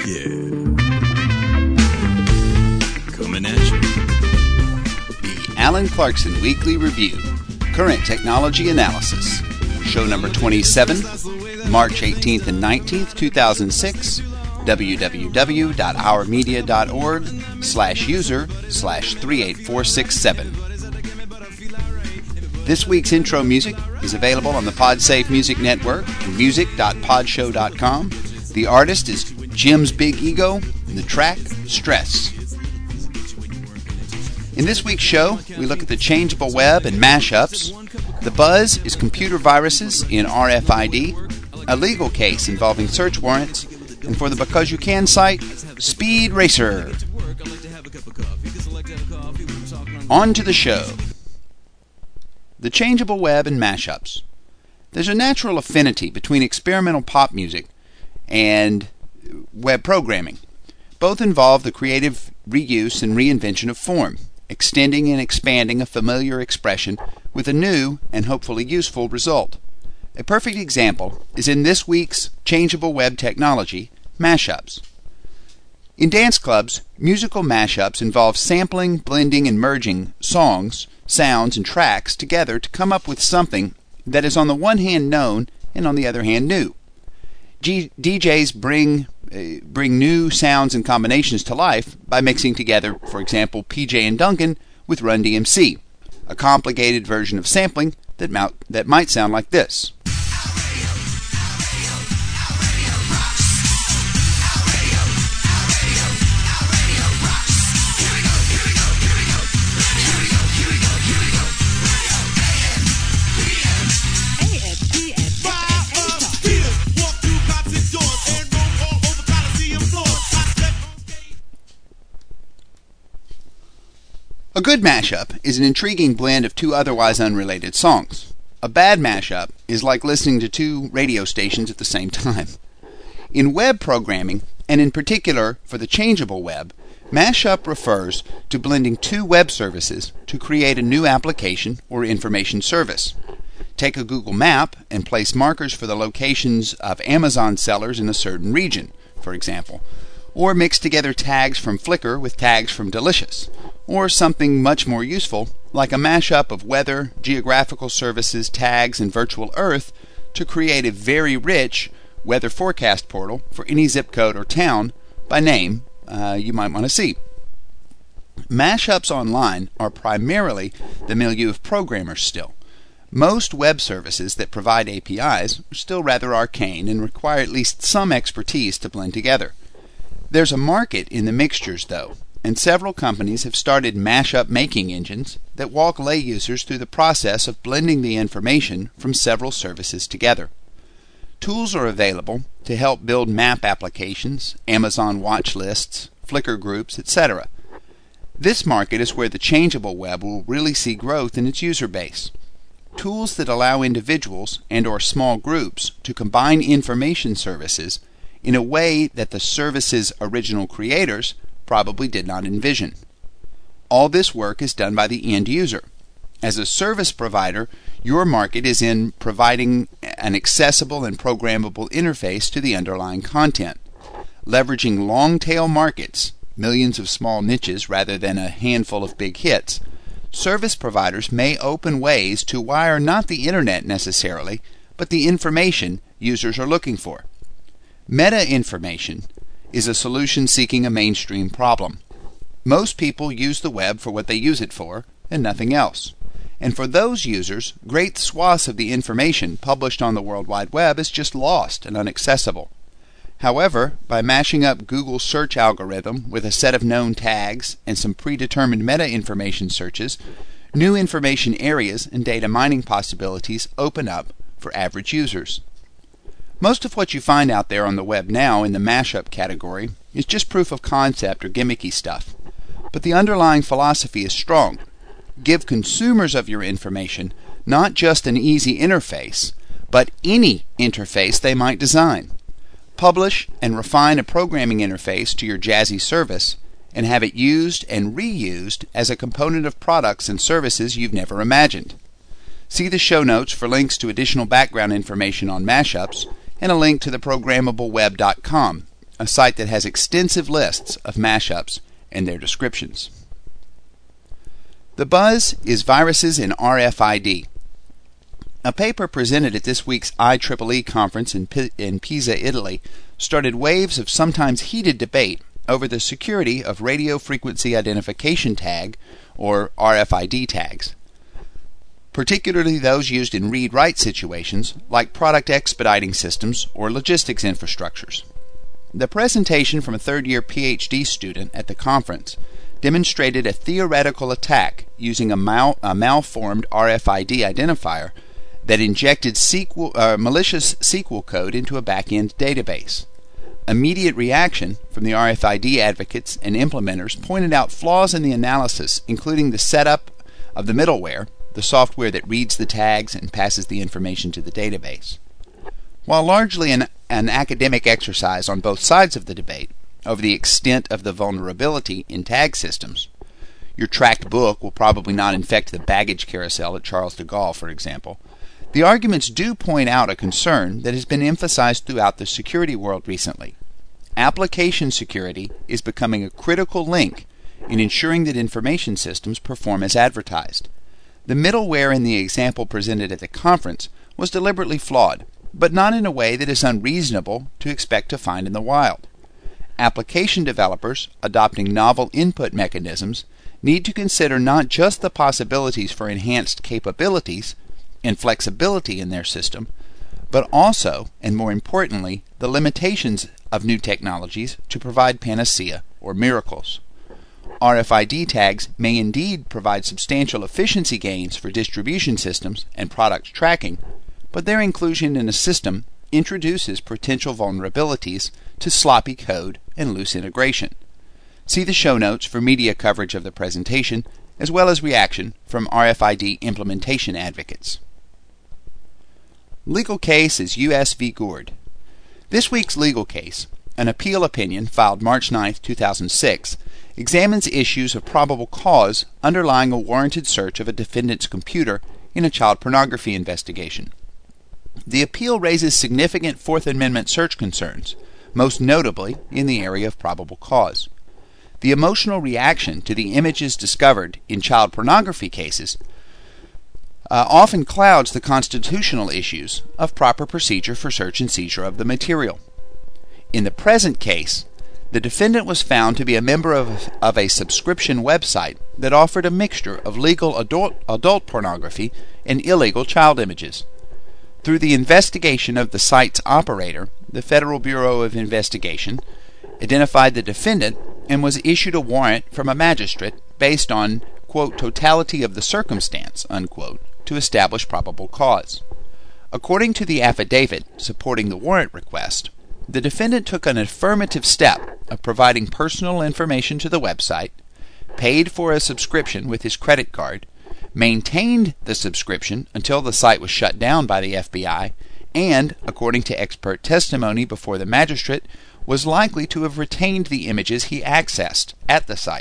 Yeah. Coming at you. The Alan Clarkson Weekly Review. Current Technology Analysis. Show number 27, March 18th and 19th, 2006. www.ourmedia.org/user/38467. This week's intro music is available on the PodSafe Music Network and music.podshow.com. The artist is Jim's Big Ego, and the track, Stress. In this week's show, we look at the changeable web and mashups. The buzz is computer viruses in RFID, a legal case involving search warrants, and for the Because You Can site, Speed Racer. On to the show. The changeable web and mashups. There's a natural affinity between experimental pop music and web programming. Both involve the creative reuse and reinvention of form, extending and expanding a familiar expression with a new and hopefully useful result. A perfect example is in this week's changeable web technology, mashups. In dance clubs, musical mashups involve sampling, blending, and merging songs, sounds, and tracks together to come up with something that is on the one hand known and on the other hand new. DJs bring new sounds and combinations to life by mixing together, for example, PJ and Duncan with Run DMC, a complicated version of sampling that might sound like this. A good mashup is an intriguing blend of two otherwise unrelated songs. A bad mashup is like listening to two radio stations at the same time. In web programming, and in particular for the changeable web, mashup refers to blending two web services to create a new application or information service. Take a Google map and place markers for the locations of Amazon sellers in a certain region, for example, or mix together tags from Flickr with tags from Delicious, or something much more useful, like a mashup of weather, geographical services, tags, and virtual Earth to create a very rich weather forecast portal for any zip code or town by name you might want to see. Mashups online are primarily the milieu of programmers still. Most web services that provide APIs are still rather arcane and require at least some expertise to blend together. There's a market in the mixtures, though, and several companies have started mashup making engines that walk lay users through the process of blending the information from several services together. Tools are available to help build map applications, Amazon watch lists, Flickr groups, etc. This market is where the changeable web will really see growth in its user base. Tools that allow individuals and/or small groups to combine information services in a way that the service's original creators probably did not envision. All this work is done by the end user. As a service provider, your market is in providing an accessible and programmable interface to the underlying content. Leveraging long-tail markets, millions of small niches rather than a handful of big hits, service providers may open ways to wire not the internet necessarily, but the information users are looking for. Meta-information is a solution seeking a mainstream problem. Most people use the web for what they use it for, and nothing else. And for those users, great swaths of the information published on the World Wide Web is just lost and inaccessible. However, by mashing up Google's search algorithm with a set of known tags and some predetermined meta-information searches, new information areas and data mining possibilities open up for average users. Most of what you find out there on the web now in the mashup category is just proof of concept or gimmicky stuff. But the underlying philosophy is strong. Give consumers of your information not just an easy interface, but any interface they might design. Publish and refine a programming interface to your jazzy service and have it used and reused as a component of products and services you've never imagined. See the show notes for links to additional background information on mashups and a link to the programmableweb.com, a site that has extensive lists of mashups and their descriptions. The buzz is viruses and RFID. A paper presented at this week's IEEE conference in Pisa, Italy, started waves of sometimes heated debate over the security of radio frequency identification tag, or RFID tags, particularly those used in read-write situations like product expediting systems or logistics infrastructures. The presentation from a third-year PhD student at the conference demonstrated a theoretical attack using a malformed RFID identifier that injected malicious SQL code into a back-end database. Immediate reaction from the RFID advocates and implementers pointed out flaws in the analysis, including the setup of the middleware, the software that reads the tags and passes the information to the database. While largely an academic exercise on both sides of the debate over the extent of the vulnerability in tag systems, your tracked book will probably not infect the baggage carousel at Charles de Gaulle, for example, the arguments do point out a concern that has been emphasized throughout the security world recently. Application security is becoming a critical link in ensuring that information systems perform as advertised. The middleware in the example presented at the conference was deliberately flawed, but not in a way that is unreasonable to expect to find in the wild. Application developers adopting novel input mechanisms need to consider not just the possibilities for enhanced capabilities and flexibility in their system, but also, and more importantly, the limitations of new technologies to provide panacea or miracles. RFID tags may indeed provide substantial efficiency gains for distribution systems and product tracking, but their inclusion in a system introduces potential vulnerabilities to sloppy code and loose integration. See the show notes for media coverage of the presentation, as well as reaction from RFID implementation advocates. Legal case is U.S. v. Gourd. This week's legal case, an appeal opinion filed March 9, 2006, examines issues of probable cause underlying a warranted search of a defendant's computer in a child pornography investigation. The appeal raises significant Fourth Amendment search concerns, most notably in the area of probable cause. The emotional reaction to the images discovered in child pornography cases often clouds the constitutional issues of proper procedure for search and seizure of the material. In the present case, the defendant was found to be a member of a subscription website that offered a mixture of legal adult pornography and illegal child images. Through the investigation of the site's operator, the Federal Bureau of Investigation identified the defendant and was issued a warrant from a magistrate based on, quote, totality of the circumstance, unquote, to establish probable cause. According to the affidavit supporting the warrant request, the defendant took an affirmative step of providing personal information to the website, paid for a subscription with his credit card, maintained the subscription until the site was shut down by the FBI, and, according to expert testimony before the magistrate, was likely to have retained the images he accessed at the site.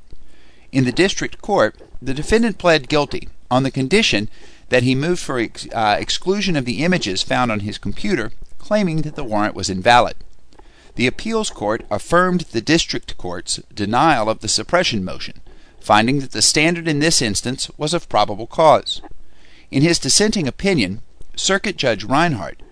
In the district court, the defendant pled guilty on the condition that he moved for exclusion of the images found on his computer, claiming that the warrant was invalid. The appeals court affirmed the district court's denial of the suppression motion, finding that the standard in this instance was of probable cause. In his dissenting opinion, Circuit Judge Reinhardt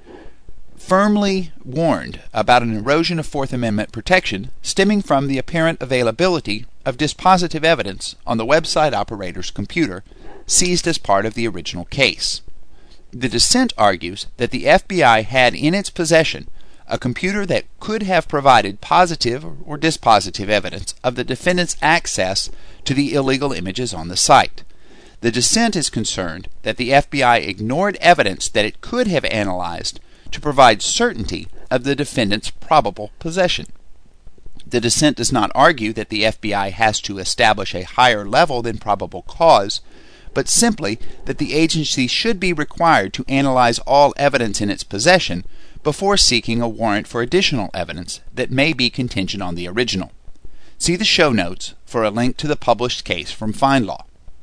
firmly warned about an erosion of Fourth Amendment protection stemming from the apparent availability of dispositive evidence on the website operator's computer seized as part of the original case. The dissent argues that the FBI had in its possession a computer that could have provided positive or dispositive evidence of the defendant's access to the illegal images on the site. The dissent is concerned that the FBI ignored evidence that it could have analyzed to provide certainty of the defendant's probable possession. The dissent does not argue that the FBI has to establish a higher level than probable cause, but simply that the agency should be required to analyze all evidence in its possession before seeking a warrant for additional evidence that may be contingent on the original. See the show notes for a link to the published case from FindLaw.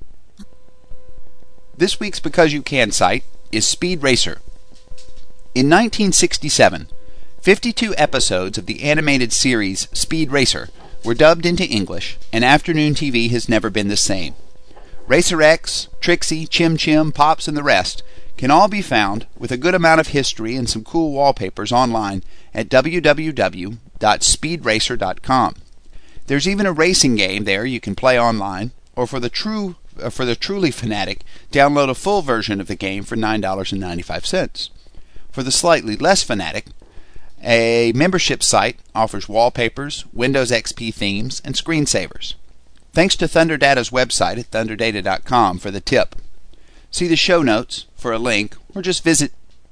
This week's Because You Can site is Speed Racer. In 1967, 52 episodes of the animated series Speed Racer were dubbed into English, and afternoon TV has never been the same. Racer X, Trixie, Chim Chim, Pops, and the rest can all be found with a good amount of history and some cool wallpapers online at www.speedracer.com. There's even a racing game there you can play online, or for the truly fanatic, download a full version of the game for $9.95. For the slightly less fanatic, a membership site offers wallpapers, Windows XP themes, and screensavers. Thanks to Thunderdata's website at thunderdata.com for the tip. See the show notes for a link, or just visit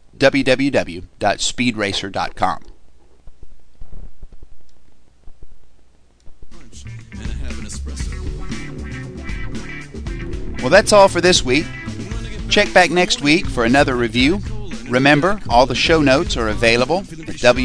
www.speedracer.com. Well, that's all for this week. Check back next week for another review. Remember, all the show notes are available at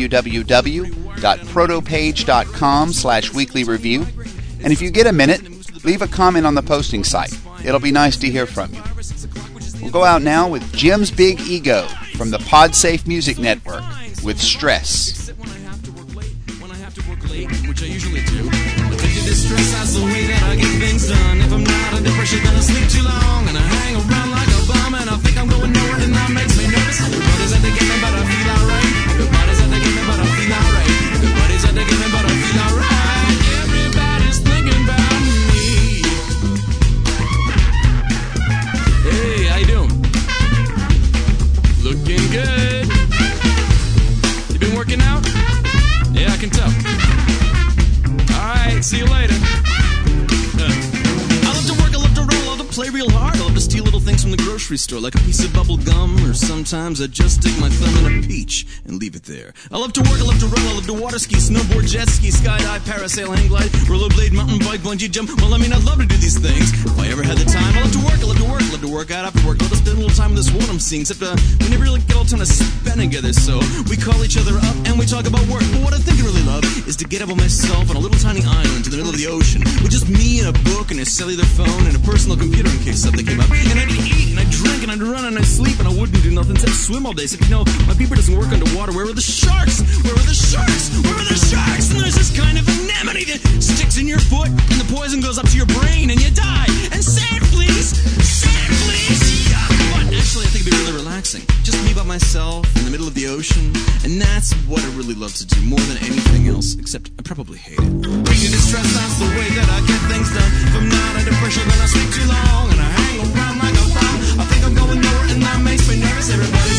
www.protopage.com/weeklyreview. And if you get a minute, leave a comment on the posting site. It'll be nice to hear from you. We'll go out now with Jim's Big Ego from the PodSafe Music Network with Stress. Which I usually do. Addicted to stress, that's the way that I get things done. If I'm not under pressure, then I sleep too long, and I hang around like a bum, and I think I'm going nowhere, and that makes me nervous. Everybody's at the game, but I feel alright. Everybody's at the game, but I feel alright. Everybody's at the game, but I feel alright. Everybody's thinking about me. Hey, how you doing? Looking good. You been working out? Yeah, I can tell. Alright, see you later. I love to work, I love to roll, I love to play real hard. I love to steal little things from the grocery store, like a piece of bubble gum, or sometimes I just stick my thumb in a peach and leave it there. I love to work, I love to roll, I love to water ski, snowboard, jet ski, skydive, parasail, hang glide, rollerblade, mountain bike, bungee jump. Well, I mean, I'd love to do these things if I ever had the time. I love to work, I love to work, I love to work out after work. I love to spend a little time with this one I'm seeing, except we never really get all time to spend together, so we call each other up and we talk about work. But what I think I really love is to get up on myself on a little tiny island in the middle of the ocean with just me and a book and a cellular phone and a personal computer in case something came up. And I'd eat and I'd drink and I'd run and I'd sleep and I wouldn't do nothing except swim all day. So, you know, my beaver doesn't work underwater. Where are the sharks? Where are the sharks? Where are the sharks? And there's this kind of anemone that sticks in your foot and the poison goes up to your brain and you die. And sand fleas! Sand fleas! Yeah. But actually, I think it'd be really relaxing. Just me by myself in the middle of the ocean. And that's what I really love to do more than anything else, except I probably hate it. Bringing distress, that's the way that I get things done. If I'm not under pressure, then I sleep too long and I hang around like a bum. I think I'm going nowhere and that makes me nervous. Everybody's